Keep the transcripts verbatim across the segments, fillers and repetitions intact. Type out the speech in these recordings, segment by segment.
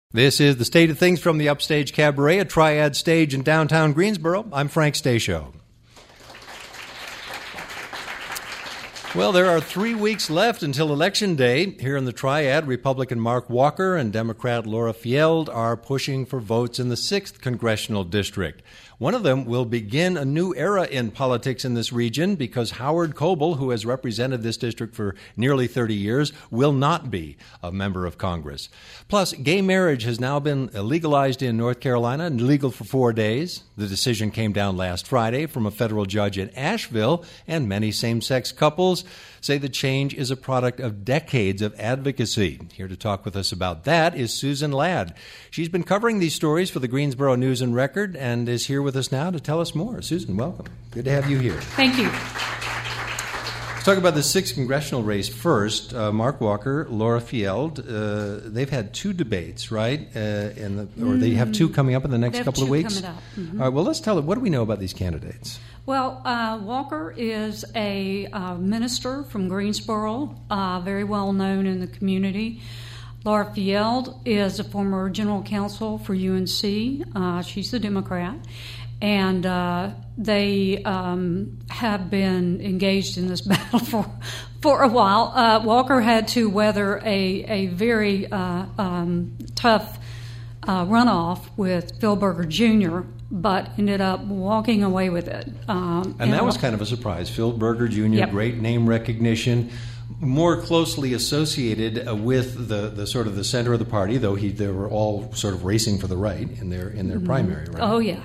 This is the State of Things from the Upstage Cabaret, a Triad stage in downtown Greensboro. I'm Frank Stasio. Well, there are three weeks left until Election Day. Here in the Triad, Republican Mark Walker and Democrat Laura Field are pushing for votes in the sixth Congressional District. One of them will begin a new era in politics in this region because Howard Coble, who has represented this district for nearly thirty years, will not be a member of Congress. Plus, gay marriage has now been legalized in North Carolina and legal for four days. The decision came down last Friday from a federal judge in Asheville, and many same-sex couples say the change is a product of decades of advocacy. Here to talk with us about that is Susan Ladd. She's been covering these stories for the Greensboro News and Record and is here with us now to tell us more. Susan, welcome. Good to have you here. Thank you. Let's talk about the sixth congressional race first. Uh, Mark Walker, Laura Field, uh, they've had two debates, right? Uh, in the, or they have two coming up in the next couple of weeks? Coming up. Mm-hmm. All right, well, let's tell it. What do we know about these candidates? Well, uh, Walker is a uh, minister from Greensboro, uh, very well known in the community. Laura Field is a former general counsel for U N C. Uh, she's a Democrat. And uh, they um, have been engaged in this battle for for a while. Uh, Walker had to weather a, a very uh, um, tough uh, runoff with Phil Berger Junior, but ended up walking away with it. Um, and that was kind of a surprise. Phil Berger Junior, yep. Great name recognition, more closely associated with the, the sort of the center of the party, though he they were all sort of racing for the right in their in their mm-hmm. primary, right? Oh, yeah.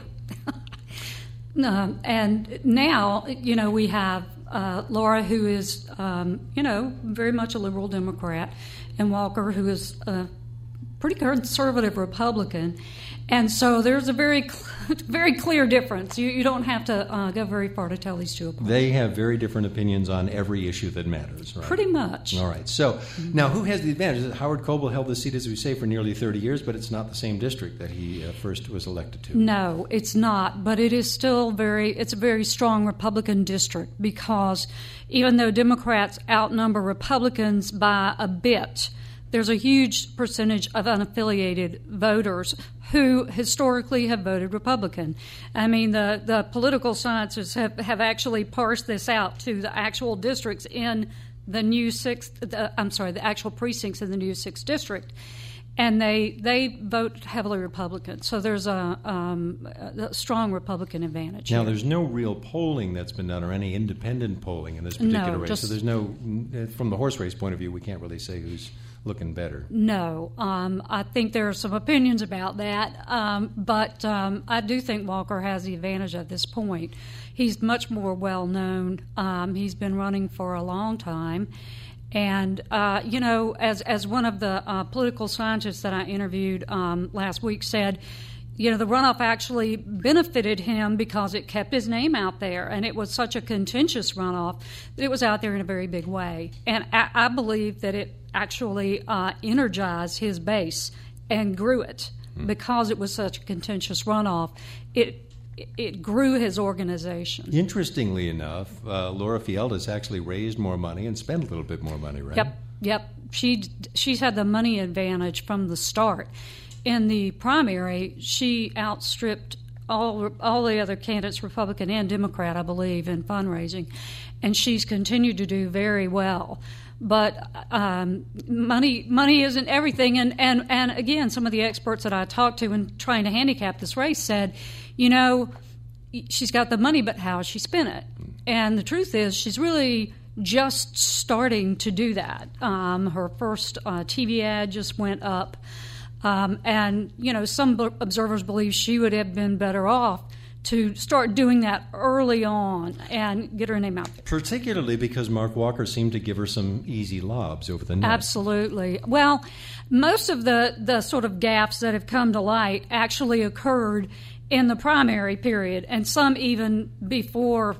Um, and now, you know, we have uh, Laura, who is, um, you know, very much a liberal Democrat, and Walker, who is a pretty conservative Republican. And so there's a very, very clear difference. You, you don't have to uh, go very far to tell these two apart. They have very different opinions on every issue that matters, right? Pretty much. All right. So mm-hmm. now, who has the advantage? Howard Coble held the seat, as we say, for nearly thirty years, but it's not the same district that he uh, first was elected to. No, it's not. But it is still very. It's a very strong Republican district because even though Democrats outnumber Republicans by a bit, there's a huge percentage of unaffiliated voters who historically have voted Republican. I mean, the, the political scientists have, have actually parsed this out to the actual districts in the new sixth, the, I'm sorry, the actual precincts in the new sixth district. And they they vote heavily Republican. So there's a, um, a strong Republican advantage. Now, here. There's no real polling that's been done or any independent polling in this particular no, race. Just, so there's no, from the horse race point of view, we can't really say who's looking better. No. Um, I think there are some opinions about that. Um, but um, I do think Walker has the advantage at this point. He's much more well known. Um, he's been running for a long time. And, uh, you know, as as one of the uh, political scientists that I interviewed um, last week said, you know, the runoff actually benefited him because it kept his name out there. And it was such a contentious runoff that it was out there in a very big way. And I, I believe that it actually uh, energized his base and grew it mm. because it was such a contentious runoff. It It grew his organization. Interestingly enough, uh, Laura Field has actually raised more money and spent a little bit more money, right? Yep, yep. She she's had the money advantage from the start. In the primary, she outstripped all all the other candidates, Republican and Democrat, I believe, in fundraising, and she's continued to do very well. But um, money money isn't everything, and, and, and again, some of the experts that I talked to in trying to handicap this race said, you know, she's got the money, but how has she spent it? And the truth is, she's really just starting to do that. Um, her first uh, T V ad just went up, um, and you know, some b- observers believe she would have been better off to start doing that early on and get her name out there. Particularly because Mark Walker seemed to give her some easy lobs over the net. Absolutely. Well, most of the, the sort of gaffes that have come to light actually occurred in the primary period, and some even before.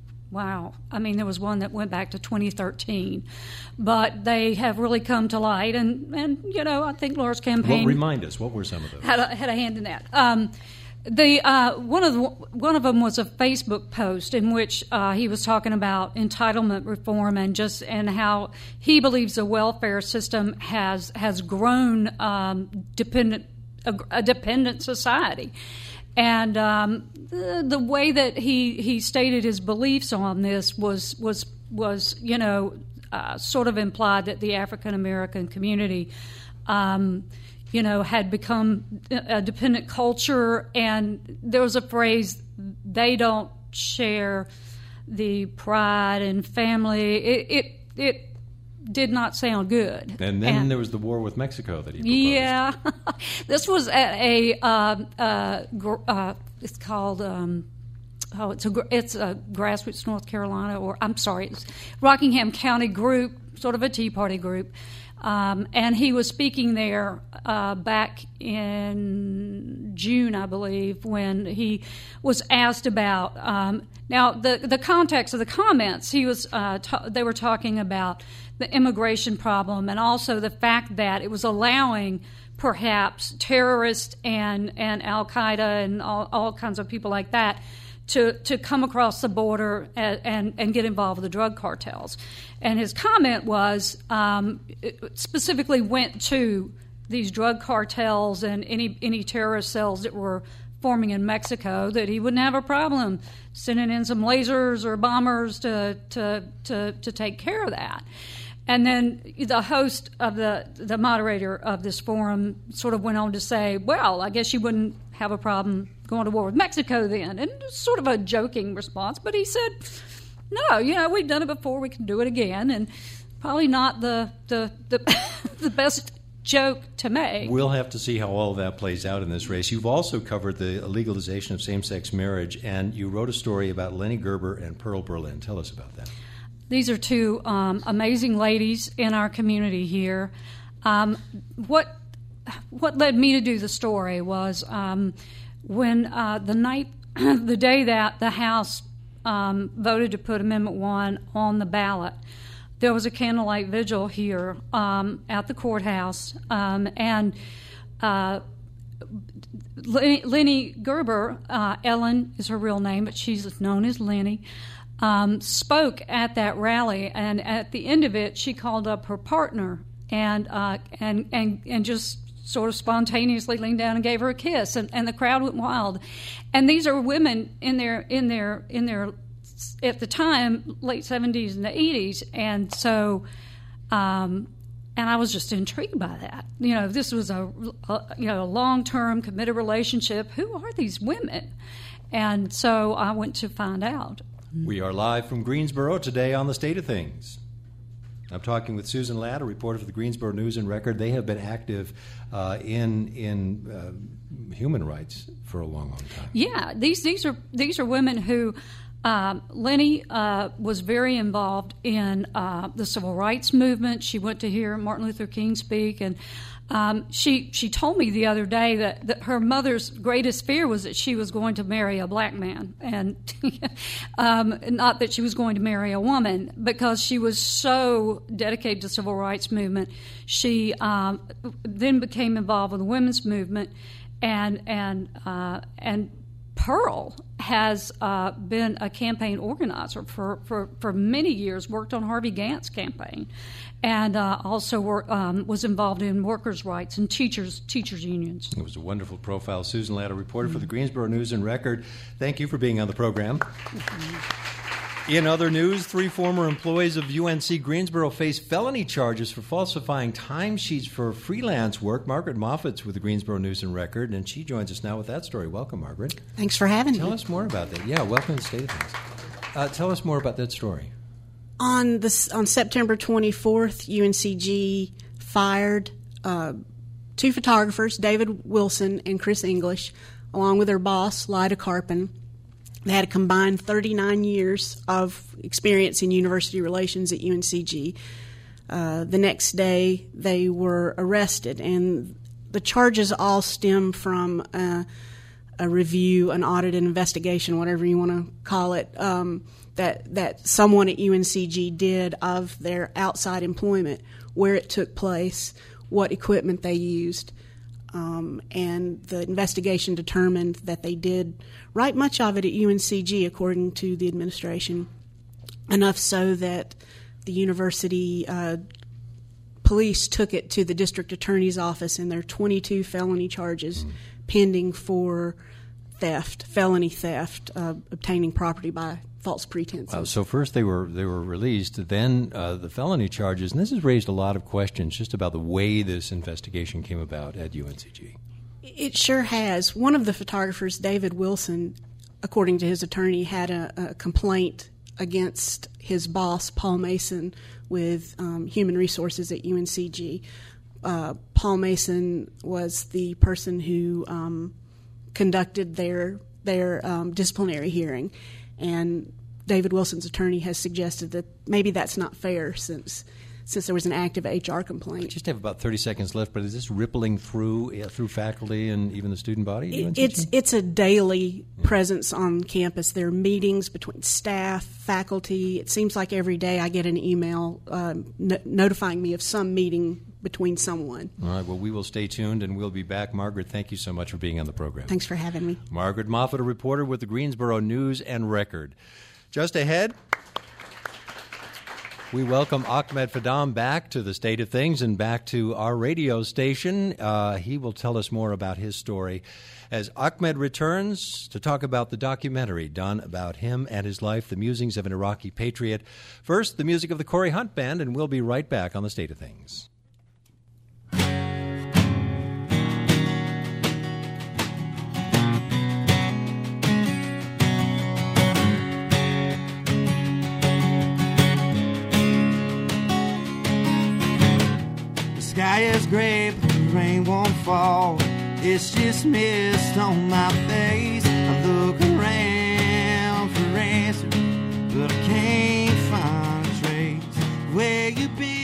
Wow. I mean, there was one that went back to twenty thirteen. But they have really come to light, and, and you know, I think Laura's campaign... Well, remind us, what were some of those? Had a, had a hand in that. Um, The uh, one of the, one of them was a Facebook post in which uh, he was talking about entitlement reform and just and how he believes the welfare system has has grown um, dependent a, a dependent society. And um, the, the way that he, he stated his beliefs on this was was was you know uh, sort of implied that the African American community, um, you know, had become a dependent culture, and there was a phrase, they don't share the pride and family. It it, it did not sound good. And then and, there was the war with Mexico that he proposed. Yeah. This was at a, uh, uh, gr- uh, it's called, um, oh, it's a, it's a grassroots North Carolina, or I'm sorry, it's Rockingham County group, sort of a Tea Party group. Um, and he was speaking there uh, back in June, I believe, when he was asked about. Um, now, the the context of the comments, he was uh, ta- they were talking about the immigration problem, and also the fact that it was allowing perhaps terrorists and and Al Qaeda and all, all kinds of people like that to to come across the border and, and, and get involved with the drug cartels. And his comment was, um, it specifically went to these drug cartels and any any terrorist cells that were forming in Mexico, that he wouldn't have a problem sending in some lasers or bombers to to to, to take care of that. And then the host of the the moderator of this forum sort of went on to say, well, I guess you wouldn't have a problem going to war with Mexico then. And sort of a joking response, but he said, no, you know, we've done it before, we can do it again. And probably not the the the, the best joke to make. We'll have to see how all of that plays out in this race. You've also covered the legalization of same-sex marriage, and you wrote a story about Lenny Gerber and Pearl Berlin. Tell us about that. These are two um, amazing ladies in our community here. Um, what what led me to do the story was um, when uh, the night, the day that the House um, voted to put Amendment One on the ballot, there was a candlelight vigil here um, at the courthouse, um, and uh, Lenny, Lenny Gerber, uh, Ellen is her real name, but she's known as Lenny, um, spoke at that rally, and at the end of it, she called up her partner and uh, and and and just sort of spontaneously leaned down and gave her a kiss, and, and the crowd went wild. And these are women in their in their in their at the time late seventies and the eighties, and so um, and I was just intrigued by that. You know, this was a, a you know a long term committed relationship. Who are these women? And so I went to find out. We are live from Greensboro today on The State of Things. I'm talking with Susan Ladd, a reporter for the Greensboro News and Record. They have been active uh, in in uh, human rights for a long, long time. Yeah, these these are these are women who. Um, Lenny uh, was very involved in uh, the civil rights movement. She went to hear Martin Luther King speak, and um, she she told me the other day that, that her mother's greatest fear was that she was going to marry a black man, and um, not that she was going to marry a woman, because she was so dedicated to the civil rights movement. She um, then became involved with the women's movement, and and uh, and. Pearl has uh, been a campaign organizer for, for, for many years, worked on Harvey Gantt's campaign, and uh, also work, um, was involved in workers' rights and teachers teachers unions. It was a wonderful profile. Susan Ladd, a reporter mm-hmm. for the Greensboro News and Record. Thank you for being on the program. Mm-hmm. In other news, three former employees of U N C Greensboro face felony charges for falsifying timesheets for freelance work. Margaret Moffat's with the Greensboro News and Record, and she joins us now with that story. Welcome, Margaret. Thanks for having tell me. Tell us more about that. Yeah, welcome to the State of Things. Uh, tell us more about that story. On this, on September twenty-fourth, U N C G fired uh, two photographers, David Wilson and Chris English, along with their boss, Lyda Carpin. They had a combined thirty-nine years of experience in university relations at U N C G. Uh, the next day, they were arrested, and the charges all stem from uh, a review, an audit, an investigation, whatever you want to call it, um, that that someone at U N C G did of their outside employment, where it took place, what equipment they used. Um, and the investigation determined that they did right much of it at U N C G, according to the administration, enough so that the university uh, police took it to the district attorney's office, and there are twenty-two felony charges mm. pending for theft, felony theft, uh, obtaining property by false pretenses. Uh, so first they were they were released, then uh, the felony charges, and this has raised a lot of questions just about the way this investigation came about at U N C G. It sure has. One of the photographers, David Wilson, according to his attorney, had a, a complaint against his boss, Paul Mason, with um, Human Resources at U N C G. Uh, Paul Mason was the person who um, conducted their their um, disciplinary hearing, and David Wilson's attorney has suggested that maybe that's not fair since since there was an active H R complaint. I just have about thirty seconds left, but is this rippling through uh, through faculty and even the student body? It, it's it's a daily yeah. presence on campus. There are meetings between staff, faculty. It seems like every day I get an email uh, no- notifying me of some meeting between someone. All right, well, we will stay tuned, and we'll be back. Margaret, thank you so much for being on the program. Thanks for having me. Margaret Moffat, a reporter with the Greensboro News and Record. Just ahead, we welcome Ahmed Fadam back to the State of Things and back to our radio station. Uh, he will tell us more about his story as Ahmed returns to talk about the documentary done about him and his life, The Musings of an Iraqi Patriot. First, the music of the Corey Hunt Band, and we'll be right back on the State of Things. Sky is gray, but the rain won't fall. It's just mist on my face. I look around for answers, but I can't find a trace. Where you been?